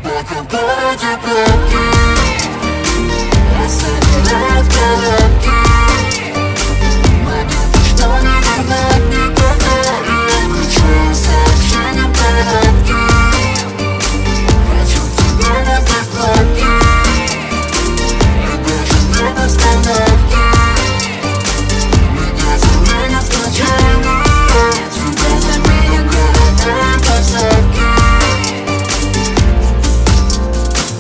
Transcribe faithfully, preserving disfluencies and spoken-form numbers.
В этом городе пробки, последний раз в коробке.